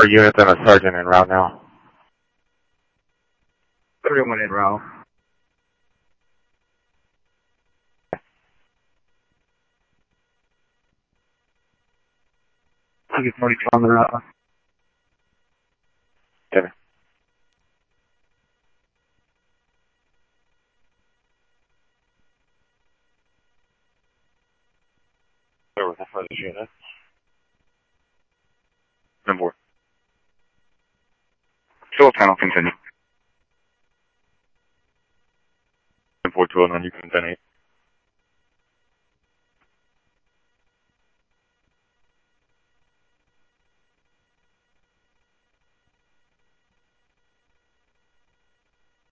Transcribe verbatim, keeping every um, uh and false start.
Four units and a sergeant en route now. Everyone en route. Ticket forty-two on the route. Okay. Where was the first unit? Number. Fill panel, continue. Four two oh nine, you can ten eight.